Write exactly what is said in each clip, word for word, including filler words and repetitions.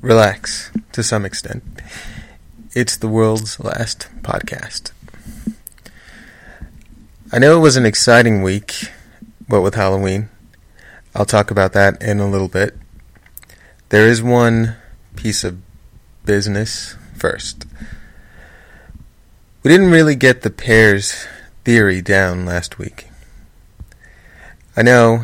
relax to some extent. It's the world's last podcast. I know it was an exciting week, what with Halloween. I'll talk about that in a little bit. There is one piece of business first. We didn't really get the pairs theory down last week. I know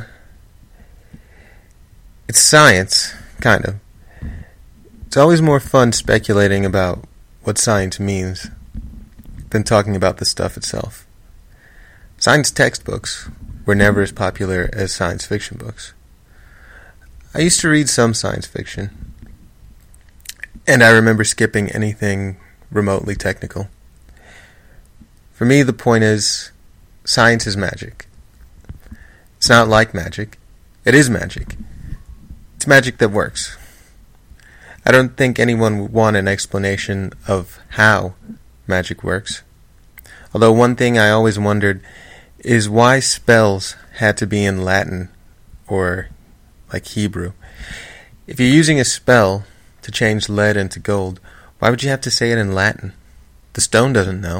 it's science, kind of. It's always more fun speculating about what science means than talking about the stuff itself. Science textbooks were never as popular as science fiction books. I used to read some science fiction, and I remember skipping anything remotely technical. For me, the point is, science is magic. It's not like magic. It is magic. It's magic that works. I don't think anyone would want an explanation of how magic works. Although one thing I always wondered is why spells had to be in Latin or like Hebrew. If you're using a spell to change lead into gold, why would you have to say it in Latin? The stone doesn't know.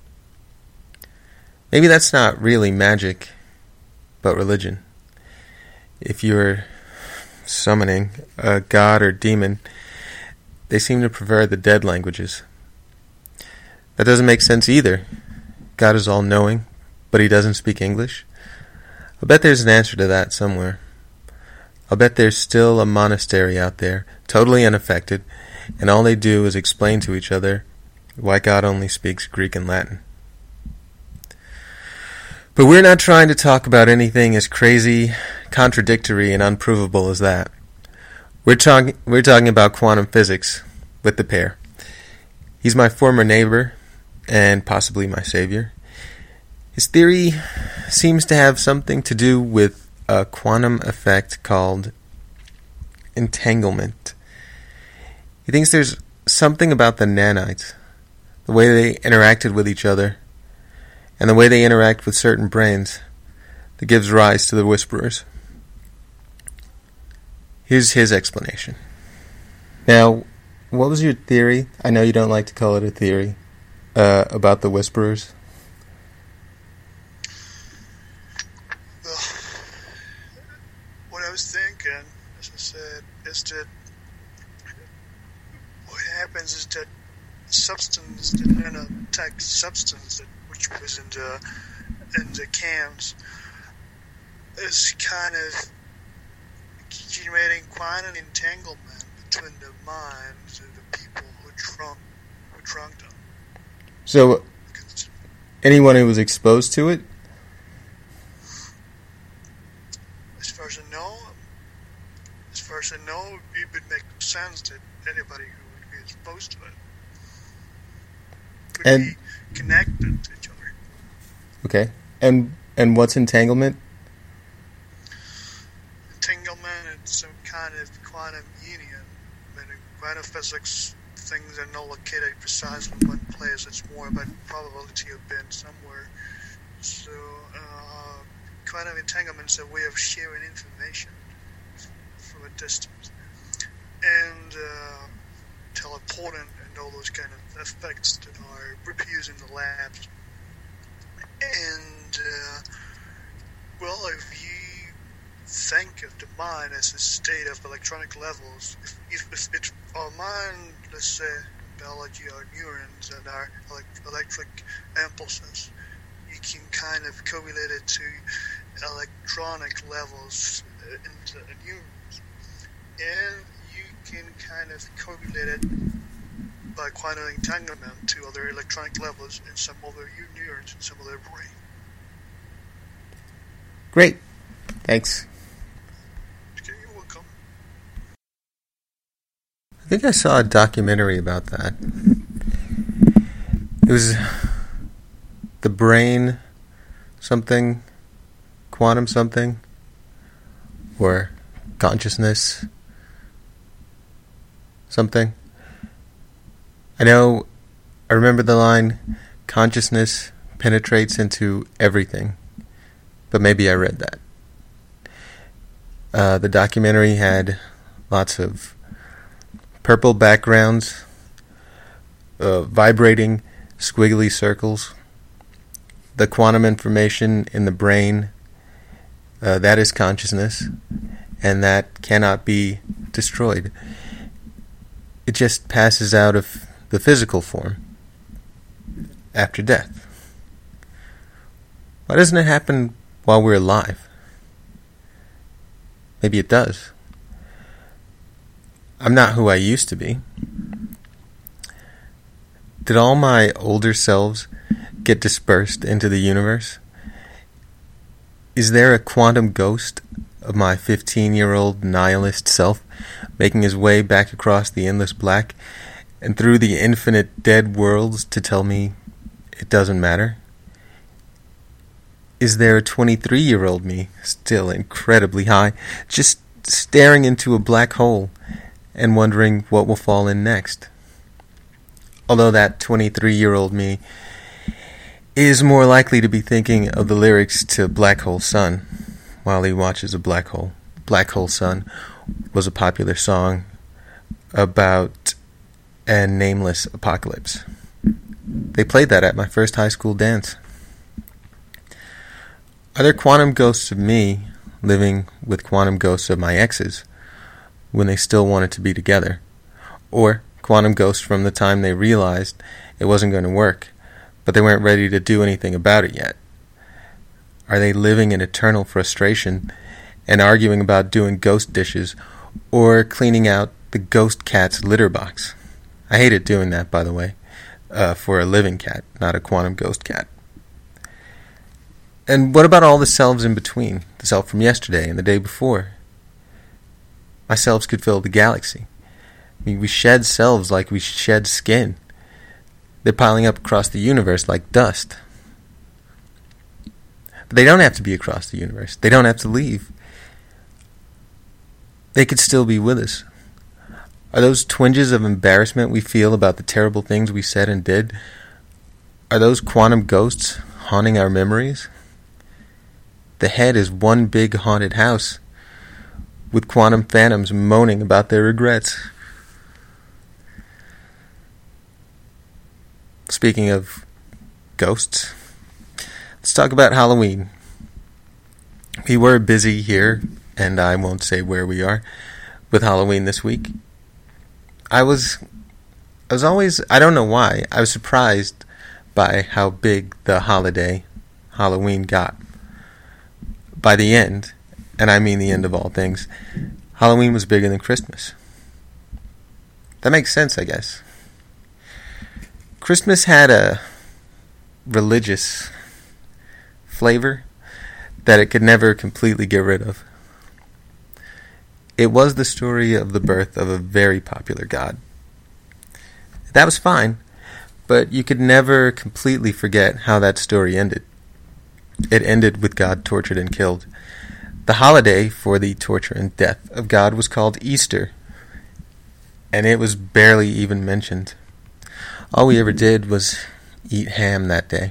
Maybe that's not really magic, but religion. If you're summoning a god or demon, they seem to prefer the dead languages. That doesn't make sense either. God is all-knowing, but he doesn't speak English. I bet there's an answer to that somewhere. I'll bet there's still a monastery out there, totally unaffected, and all they do is explain to each other why God only speaks Greek and Latin. But we're not trying to talk about anything as crazy, contradictory, and unprovable as that. We're talking we're talking about quantum physics with the pair. He's my former neighbor and possibly my savior. His theory seems to have something to do with a quantum effect called entanglement. He thinks there's something about the nanites, the way they interacted with each other, and the way they interact with certain brains, that gives rise to the whisperers. Here's his explanation. Now, what was your theory? I know you don't like to call it a theory, uh, about the whisperers. Well, what I was thinking, as I said, is that what happens is that substance, that nanotech substance, that which was in the in the cans, is kind of generating quite an entanglement between the minds of the people who drunk who drunk them. So, anyone who was exposed to it? As far as I know, as far as I know, it would make sense that anybody who would be exposed to it would and, be connected to each other. Okay. And and what's entanglement? Entanglement is some kind of quantum union. I mean, in quantum physics, things are not located precisely in one place. It's more about probability of being somewhere. So, uh, quantum entanglement is a way of sharing information from a distance. And uh, teleporting and all those kind of effects that are reproduced in the labs. And, uh, well, if you think of the mind as a state of electronic levels, if, if, if it's our mind, let's say, in biology, our neurons and our elect- electric impulses, you can kind of correlate it to electronic levels in the neurons. And you can kind of correlate it by quantum entanglement to other electronic levels in some other neurons in some other brain. Great. Thanks. Okay, you're welcome. I think I saw a documentary about that. It was the brain something, quantum something, or consciousness something. I know, I remember the line, consciousness penetrates into everything, but maybe I read that. Uh, the documentary had lots of purple backgrounds, uh, vibrating squiggly circles, the quantum information in the brain, uh, that is consciousness, and that cannot be destroyed. It just passes out of the physical form after death. Why doesn't it happen while we're alive? Maybe it does. I'm not who I used to be. Did all my older selves get dispersed into the universe? Is there a quantum ghost of my fifteen-year-old nihilist self making his way back across the endless black and through the infinite dead worlds to tell me it doesn't matter? Is there a twenty-three-year-old me, still incredibly high, just staring into a black hole and wondering what will fall in next? Although that twenty-three-year-old me is more likely to be thinking of the lyrics to Black Hole Sun while he watches a black hole. Black Hole Sun was a popular song about a nameless apocalypse. They played that at my first high school dance. Are there quantum ghosts of me living with quantum ghosts of my exes when they still wanted to be together? Or quantum ghosts from the time they realized it wasn't going to work, but they weren't ready to do anything about it yet? Are they living in eternal frustration and arguing about doing ghost dishes or cleaning out the ghost cat's litter box? I hated doing that, by the way, uh, for a living cat, not a quantum ghost cat. And what about all the selves in between? The self from yesterday and the day before? My selves could fill the galaxy. I mean, we shed selves like we shed skin. They're piling up across the universe like dust. But they don't have to be across the universe. They don't have to leave. They could still be with us. Are those twinges of embarrassment we feel about the terrible things we said and did, are those quantum ghosts haunting our memories? The head is one big haunted house with quantum phantoms moaning about their regrets. Speaking of ghosts, let's talk about Halloween. We were busy here, and I won't say where we are, with Halloween this week. I was, I was always, I don't know why, I was surprised by how big the holiday, Halloween, got. By the end, and I mean the end of all things, Halloween was bigger than Christmas. That makes sense, I guess. Christmas had a religious flavor that it could never completely get rid of. It was the story of the birth of a very popular god. That was fine, but you could never completely forget how that story ended. It ended with God tortured and killed. The holiday for the torture and death of God was called Easter, and it was barely even mentioned. All we ever did was eat ham that day.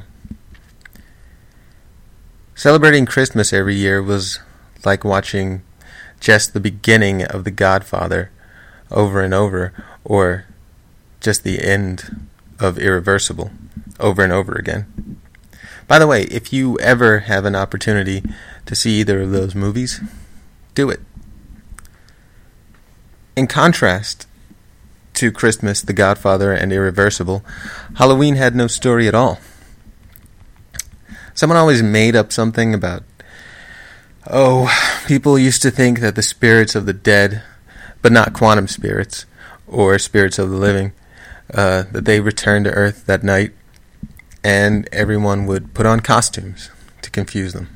Celebrating Christmas every year was like watching just the beginning of The Godfather over and over, or just the end of Irreversible over and over again. By the way, if you ever have an opportunity to see either of those movies, do it. In contrast to Christmas, The Godfather, and Irreversible, Halloween had no story at all. Someone always made up something about, oh, people used to think that the spirits of the dead, but not quantum spirits, or spirits of the living, uh, that they returned to Earth that night, and everyone would put on costumes to confuse them.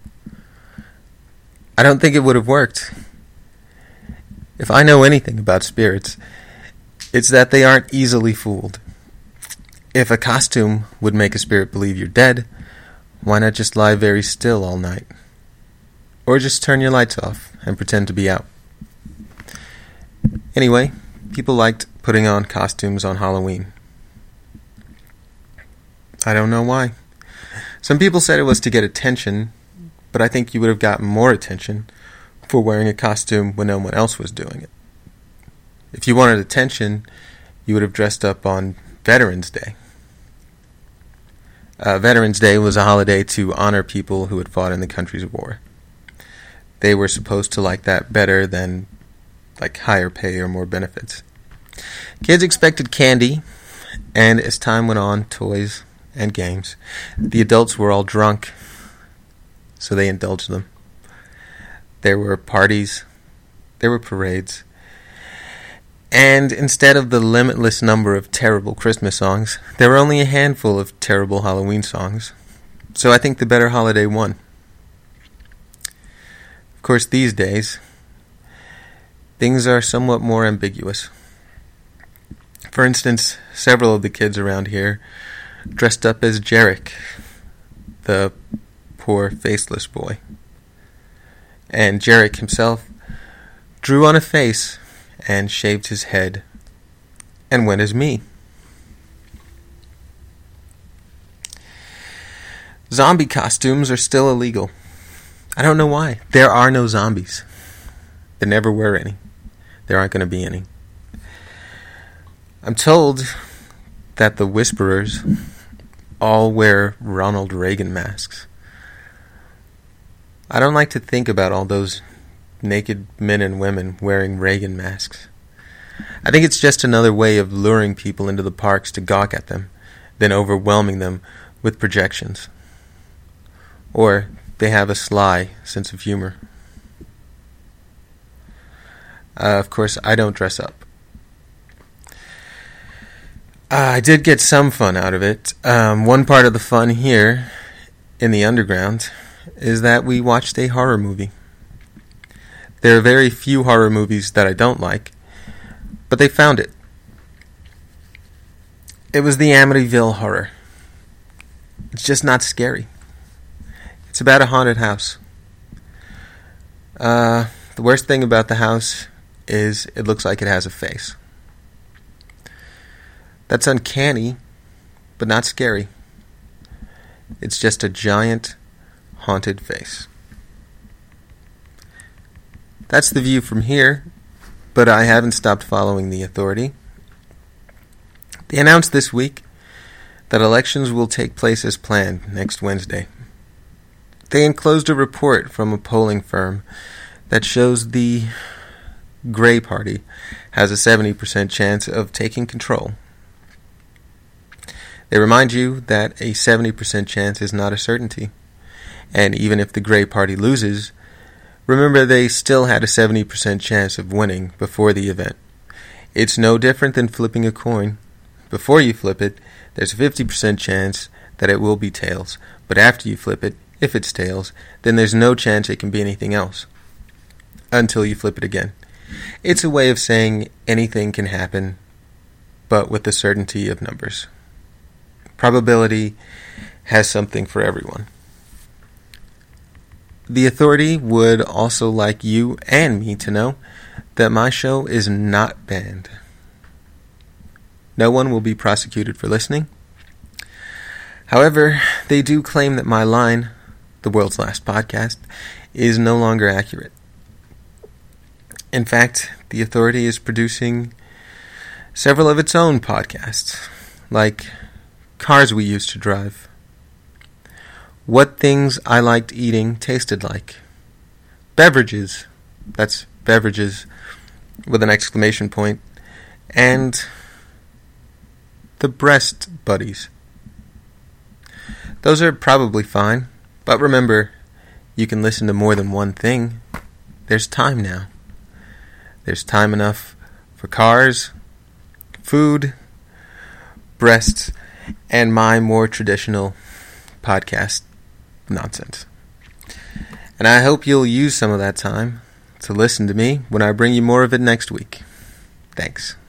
I don't think it would have worked. If I know anything about spirits, it's that they aren't easily fooled. If a costume would make a spirit believe you're dead, why not just lie very still all night? Or just turn your lights off and pretend to be out. Anyway, people liked putting on costumes on Halloween. I don't know why. Some people said it was to get attention, but I think you would have gotten more attention for wearing a costume when no one else was doing it. If you wanted attention, you would have dressed up on Veterans Day. Uh, Veterans Day was a holiday to honor people who had fought in the country's war. They were supposed to like that better than like higher pay or more benefits. Kids expected candy, and as time went on, toys and games. The adults were all drunk, so they indulged them. There were parties, there were parades, and instead of the limitless number of terrible Christmas songs, there were only a handful of terrible Halloween songs. So I think the better holiday won. Of course, these days, things are somewhat more ambiguous. For instance, several of the kids around here dressed up as Jarek, the poor faceless boy. And Jarek himself drew on a face and shaved his head and went as me. Zombie costumes are still illegal. I don't know why. There are no zombies. There never were any. There aren't going to be any. I'm told that the Whisperers all wear Ronald Reagan masks. I don't like to think about all those naked men and women wearing Reagan masks. I think it's just another way of luring people into the parks to gawk at them, then overwhelming them with projections. Or they have a sly sense of humor. Uh, of course, I don't dress up. Uh, I did get some fun out of it. Um, one part of the fun here in the underground is that we watched a horror movie. There are very few horror movies that I don't like, but they found it. It was the Amityville Horror. It's just not scary. It's about a haunted house. Uh, the worst thing about the house is it looks like it has a face. That's uncanny, but not scary. It's just a giant, haunted face. That's the view from here, but I haven't stopped following the authority. They announced this week that elections will take place as planned next Wednesday. They enclosed a report from a polling firm that shows the Gray Party has a seventy percent chance of taking control. They remind you that a seventy percent chance is not a certainty, and even if the Gray Party loses, remember they still had a seventy percent chance of winning before the event. It's no different than flipping a coin. Before you flip it, there's a fifty percent chance that it will be tails, but after you flip it, if it's tails, then there's no chance it can be anything else until you flip it again. It's a way of saying anything can happen, but with the certainty of numbers. Probability has something for everyone. The authority would also like you and me to know that my show is not banned. No one will be prosecuted for listening. However, they do claim that my line, the world's last podcast, is no longer accurate. In fact, the authority is producing several of its own podcasts, like Cars We Used to Drive, What Things I Liked Eating Tasted Like, Beverages, that's beverages with an exclamation point, and The Breast Buddies. Those are probably fine, but remember, you can listen to more than one thing. There's time now. There's time enough for cars, food, breasts, and my more traditional podcast nonsense. And I hope you'll use some of that time to listen to me when I bring you more of it next week. Thanks.